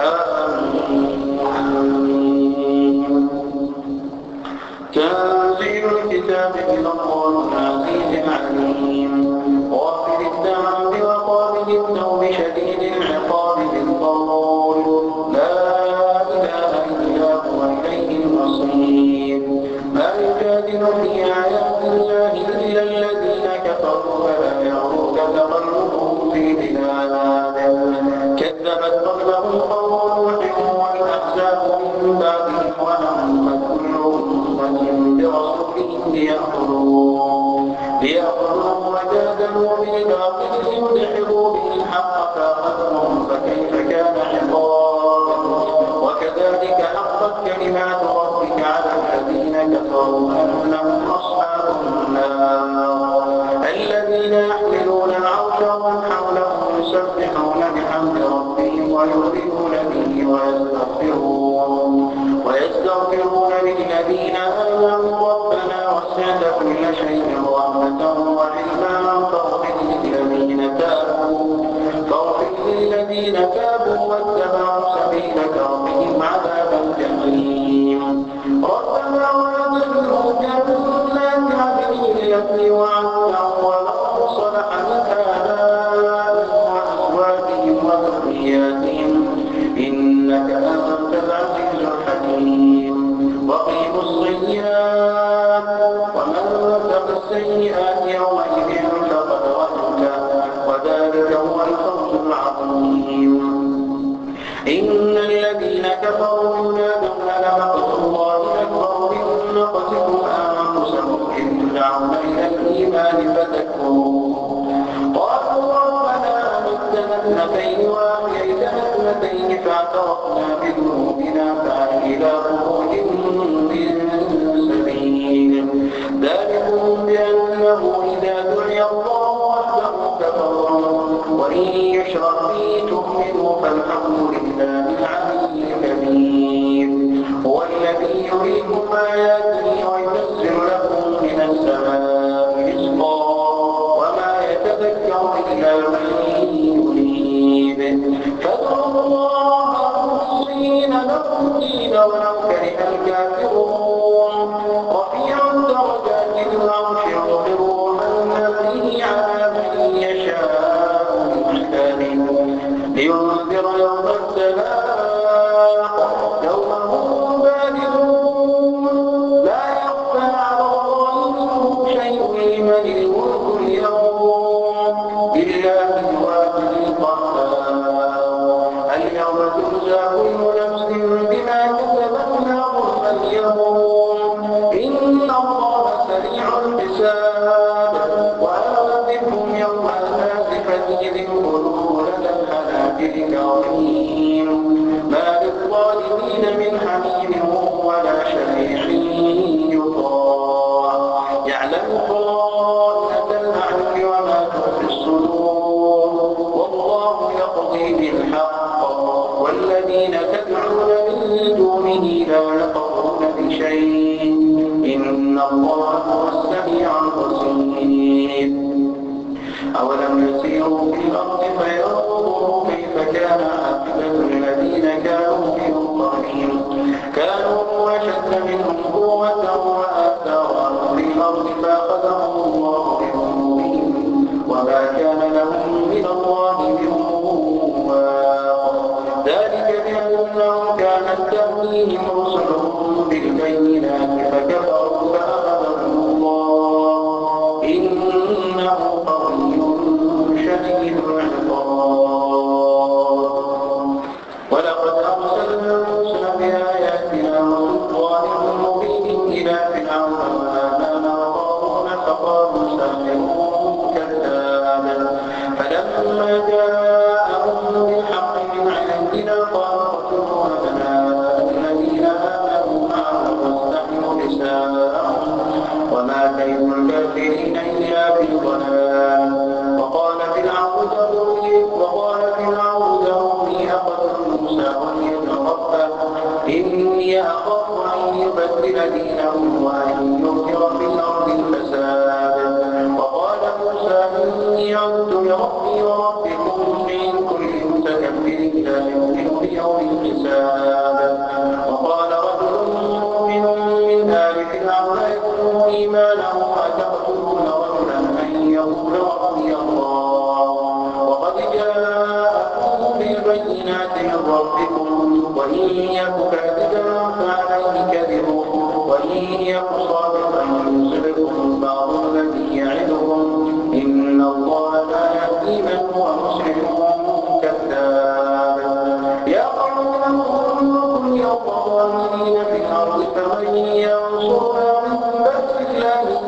حميم. تنزيل الكتاب من الله العزيز العليم غافر الذنب وقابل التوب شديد العقاب ذي الطول لا إله إلا هو إليه المصير. ما يجادل في آيات الله إلا الذين كفروا فلا يغرك تقلبهم في بلاد كذبت قبلهم قوم نوح والأحزاب من بعدهم وهمت كل أمة برسولهم ليأخذوه وجادلوا بالباطل ليدحضوا به الحق فأخذهم فكيف كان عقاب. وكذلك حقت كلمات ربك على الذين كفروا أنهم أصحاب النار الذين يحملون العرش ومن حوله يسبحون بحمد ربهم ويؤمنون به ويستغفرون للذين آمنوا ربنا وسعت كل شيء رحمة وعلما فاغفر للذين تابوا واتبعوا سبيلك وقهم عذاب الجحيم. ربنا وأدخلهم جنات عدن التي وعدتهم ومن صلح من آبائهم وأزواجهم وذرياتهم إنك أنت العزيز الحكيم. وقهم السيئات ومن تق السيئات يومئذ فقد رحمته وذلك هو الفوز العظيم. إن الذين كفروا ينادون لمقت الله أكبر من مقتكم أنفسكم إذ تدعون إلى الإيمان فتكفرون. قالوا ربنا أمتنا اثنتين وأحييتنا اثنتين فاعترفنا بذنوبنا فهل إلى خروج من سبيل. ذلكم بأنه إذا دعي الله وحده كفرتم وإن يشرك به تؤمنوا فالحمد لله العلي الكبير. هو الذي يريكم آياته وينزل لكم من السماء رزقا وما يتذكر إلا من يريد. فادعوا الله مخلصين له الدين ولو كره الكافرون. رفيع الدرجات ذو العرش يغفر من به على من يشاء من عباده لينذر يوم التلاق يوم هم بارزون لا يخفى على الله منه شيء لمن الملك اليوم لله الواحد القهار. اليوم تجزى كل نفس بما كسبت لا ظلم اليوم إن الله سريع الحساب. وأنذرهم يوم الآزفة إذ القلوب لدى الحناجر كظيم ما للظالمين من حميم ولا شفيع يطاع يعلم خائنة الأعين وما تخفي الصدور والله يقضي بالحق والذين تدعون من دونه لا يقضون بشيء إن الله هو السميع البصير. أولم يسيروا في الأرض فينظروا كيف كان عاقبة الذين كانوا من قبلهم كانوا أشد منهم قوة وآثارا في الأرض فأخذهم الله بذنوبهم وما كان لهم من الله من واق. ذلك بأنهم كانت تأتيهم رسلهم بالبينات فكفروا فأخذهم الله إنه قوي شديد العقاب. ولقد أرسلنا موسى بآياتنا وسلطان مبين إلى فرعون وهامان وقارون فقالوا ساحر كذاب. فلما جاءهم بالحق من عندنا قالوا اقتلوا أبناء الذين آمنوا معه واستحيوا نساءهم وما كيد الكافرين إلا بالضلال. وقال فرعون ذروني أقتل موسى وليتربى إني أخاف أن يبدل دينهم وأن يظهر في الأرض الفساد. وقال موسى إني عدت لربي وربكم من كل متكبر لا يؤمن بيوم بالبينات من ربكم وإن يك كاذبا فعليه كذبه وإن يك صادقا يصبكم بعض الذي يعدكم إن الله لا يهدي من هو مسرف كذاب يا قوم انظروا يوم الظالمين في الأرض فمن ينصرنا من بأس الله إن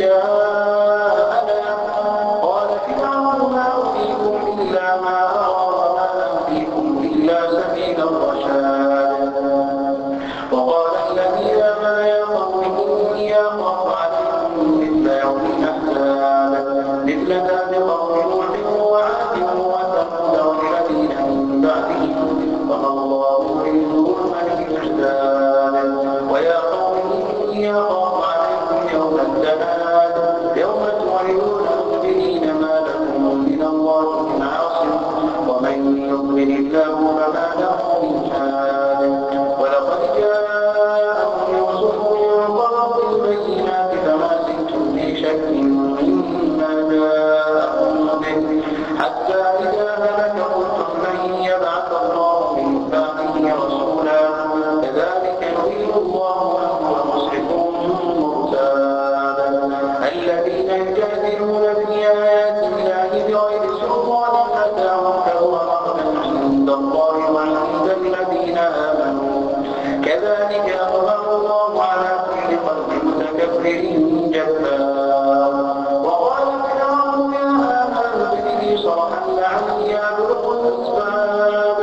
جاءنا قال فرعون ما أريكم إلا ما أرى وما أهديكم إلا سبيل الرشاد وقال الذي آمن يا قوم إني أخاف عليكم مثل يوم الأحزاب مثل داب قوم نوح وعاد وثمود والذين من بعدهم وما الله يريد ظلما للعباد ويا قوم إني أخاف عليكم يوم التناد يوم تولون مدبرين ما لكم من الله من عاصم ومن يضلل الله فما له من هاد ولقد جاءكم يوسف من قبل بالبينات فما زلتم في شك مما جاءكم به حتى إذا هلك قلتم من يبعث الله من بعده رسولا كذلك يضل الله من هو مسرف مرتاب الذين يجادلون في آيات الله بغير سلطان أتاهم كبر مقتا عند الله وعند الذين آمنوا كذلك يطبع الله على كل قلب متكبر جبار وقال فرعون يا هامان ابن لي صرحا لعلي أبلغ أسباب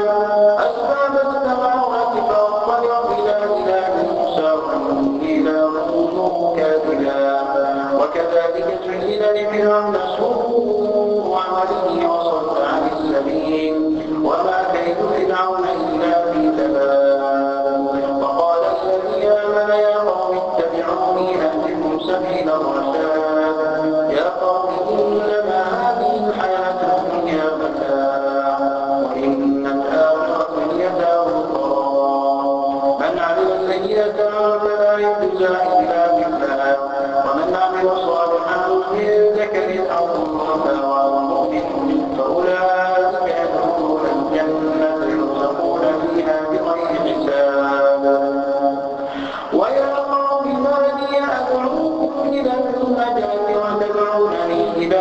السماوات فأطلع إلى إله موسى وإني لأظنه كاذبا وكذلك زين لفرعون سوء عمله وصد عن السبيل وما كيد فرعون إلا في تباب وقال الذي آمن يا قوم اتبعوني أهدكم سبيل الرشاد يا قوم إنما هذه الحياة الدنيا متاع وإن الآخرة هي دار القرار من عمل سيئة فلا يجزى إلا مثلها ومن عمل صالحا من ذكر أو أنثى وهو مؤمن فأولئك يدخلون الجنة يرزقون فيها بغير حساب ويا قوم ما لي أدعوكم إلى النجاة وتدعونني إلى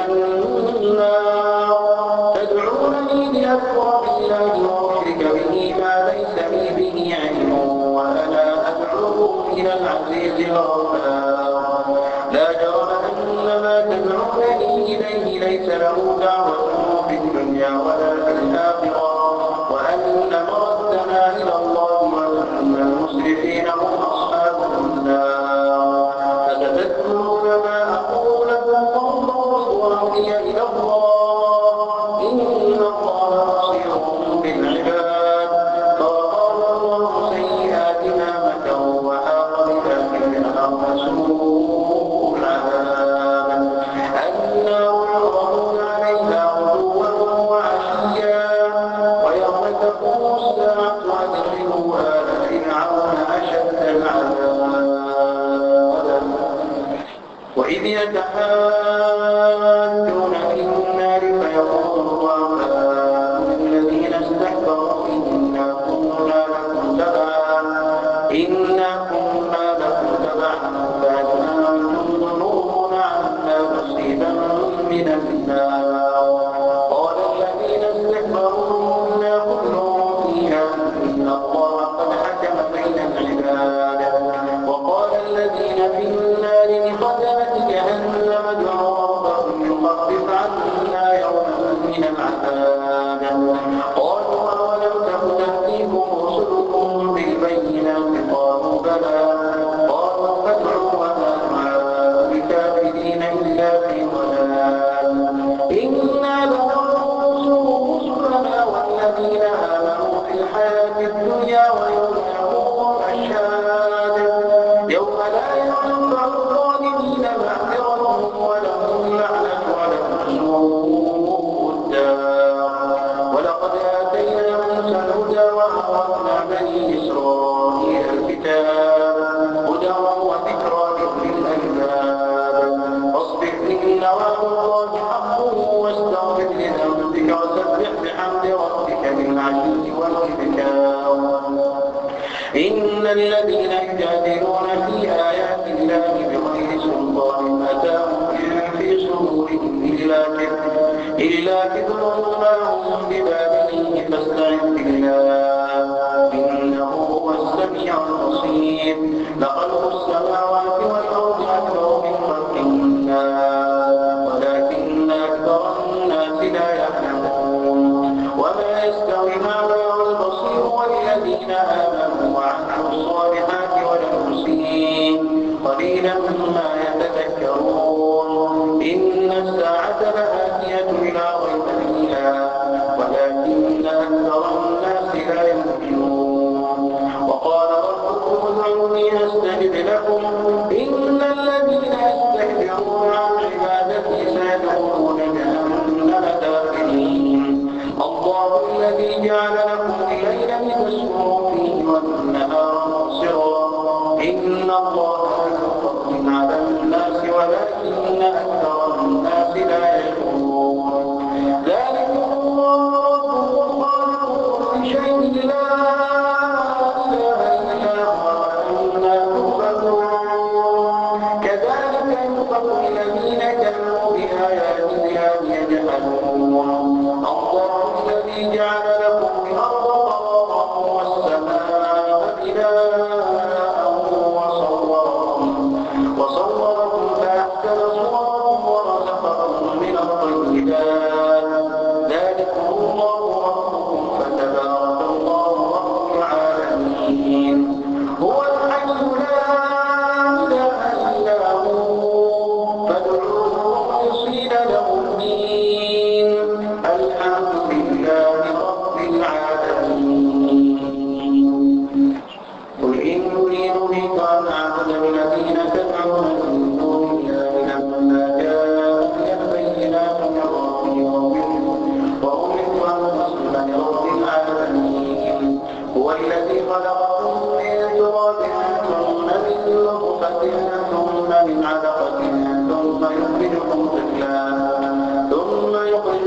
النار تدعونني لأكفر بالله وأشرك به ما ليس لي به علم وأنا أدعوكم إلى العزيز الغفار لا جرم أن ما تدعونني إليه ليس له دعوة في الدنيا ولا في الآخرة وأن مردنا إلى الله وأن المسرفين هم أصحاب النار فتذكرون ما أقول لكم والله وأمري إلى الله إن الله بصير بالعباد فوقاه الله سيئات ما مكروا وحاق بذلك سوء العذاب النار يعرضون عليها غدوا وعشيا ويوم تقوم الساعة أدخلوا آل فرعون أشد العذاب وإذ يتحاجون في النار فيقول الضعفاء الذين استكبروا إنا كنا لكم تبعا فهل أنتم تنوبون عنا نصيبا من النار قال الذين استكبروا إنا كل فيها إن الله قد حكم بين العباد وقال الذين في النار لخزنة جهنم ادعوا ربكم يخفف عنا يوما من العذاب قالوا أولم تكن تأتيكم رسلكم بالبينات قالوا بلى قالوا فادعوا وما دعاء الكافرين إلا في ضلال إنا لننصر رسلنا والذين آمنوا في الحياة الدنيا ويوم يقوم الأشهاد يوم لا ينفع الظالمين معذرتهم ولهم اللعنة ولهم سوء الدار ولقد آتينا موسى الهدى وأورثنا بني إسرائيل الكتاب هدى وذكرى لأولي الألباب فاصبر إن وعد الله حق واستغفر لذنبك وسبح بحمد ربك بالعشي والإبكار. إن الذين يجادلون في آيات الله بغير سلطان أتاهم إن في صدورهم إلا كبر ما هم ببالغيه فاستعذ بالله إنه هو السميع البصير. لخلق السماوات والأرض أكبر من خلق الناس ولكن أكثر الناس لا يعلمون. وما يستوي الأعمى والبصير والذين آمنوا وعملوا الصالحات ولا المسيء قليلا ما يتذكرون. إن الساعة لآتية لا ريب فيها ولكن أكثر الناس لا يؤمنون. وقال ربكم ادعوني أستجب لكم إن الذين يستكبرون عن عبادتي سيدخلون جهنم داخلين. الله الذي جعل لكم الليل لتسكنوا فيه والنهار مبصرا إن الله ذو فضل على الناس ولكن أكثر الناس لا يشكرون. ذلكم الله ربكم خالق كل شيء لا إله إلا هو وأنا تؤفكون. كذلك يؤفك الذين كانوا بآيات الله يجحدون. الله الذي جعل لكم الأرض قرارا والسماء بناء وصوركم فأحسن صوركم ورزقكم من الطيبات. ذلكم الله ربكم فتبارك الله رب العالمين. هو الحي لا إله إلا هو فادعوه مخلصين له الدين الحمد لله رب العالمين. قل إني نهيت أن أعبد الذين تدعون من دون الله لما جاءني البينات من ربي وأمرت أن أسلم لرب العالمين. هو الذي خلقكم من تراب ثم من نطفة ثم من علقة ثم يخرجكم طفلا ثم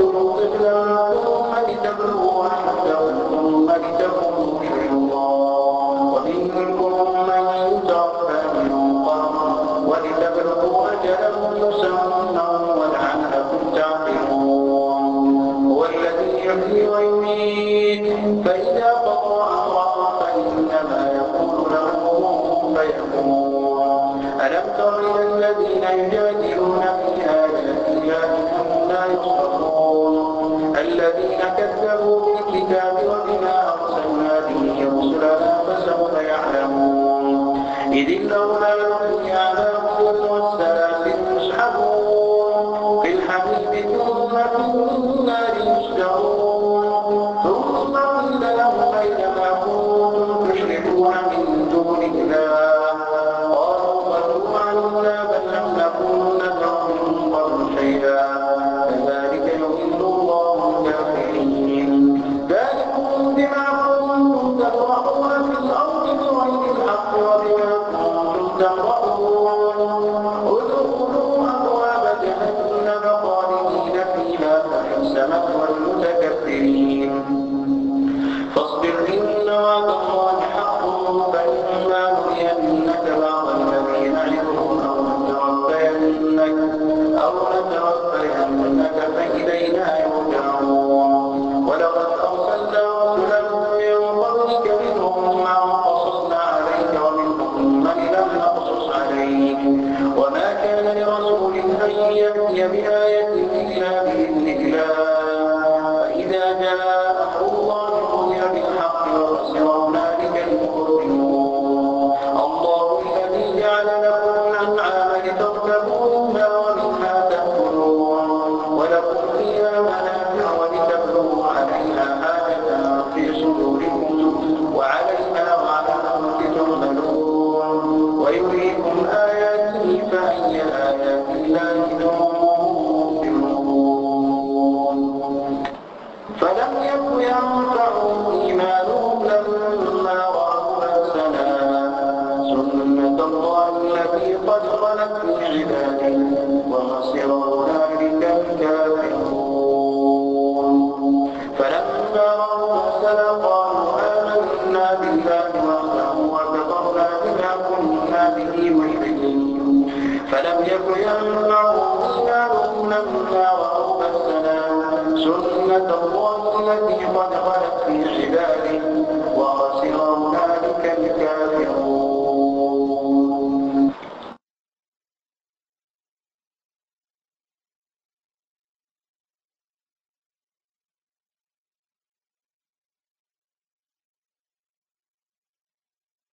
لتبلغوا أشدكم ثم لتكونوا شيوخا ومنكم من يتوفى من قبل ولتبلغوا أجلا مسمى ولعلكم تعقلون. هو الذي يحيي ويميت فإذا قضى أمرا فإنما يقول له كن فيكون. ألم تر إلى الذين يجادلون في آيات الله أنى يصرفون الذين كذبوا بالكتاب وبما أرسلنا به رسلنا فسوف يعلمون. إذ الأولاد في أعناقهم والسلاسل يسحبون في الحميم ثم في النار يسجرون. ثم قيل لهم أينما كنتم تشركون من دون الله قالوا ضلوا عنا بل لم نكن ندعو من قبل شيئا كذلك يضل الله الكافرين. ذلكم بما كنتم تفرحون في الأرض بغير الحق وبما كنتم تمرحون. ادخلوا أبواب جهنم خالدين فيها فبئس مثوى المتكبرين. فاصبر إن وعد الله حق فإما نرينك بعض الذي نعدهم أو نتوفينك فإلينا يرجعون. ولقد أرسلنا رسلا من قبلك منهم من قصصنا عليك ومنهم من لم نقصص عليك وما كان لرسول أن يأتي بآية إلا بإذن الله. فإذا جاء أمر الله قضي بالحق وخسر هنالك المبطلون. الله الذي جعل لكم الأنعام لتركبوا منها ومنها تأكلون ولكم فيها منافع ولتبلغوا عليها حاجة في صدوركم وعليها وعلى الأرض تحملون ويريكم آياته فأي آيات الله تنكرون. فلم يكن ينفعهم إيمانهم لما رأوا بأسنا سنة الله التي قد خلت في عباده وخسر هنالك الكافرون. فلما رأوا بأسنا قالوا سنة الله التي قد خلت في عباده وخسر هنالك الكافرون.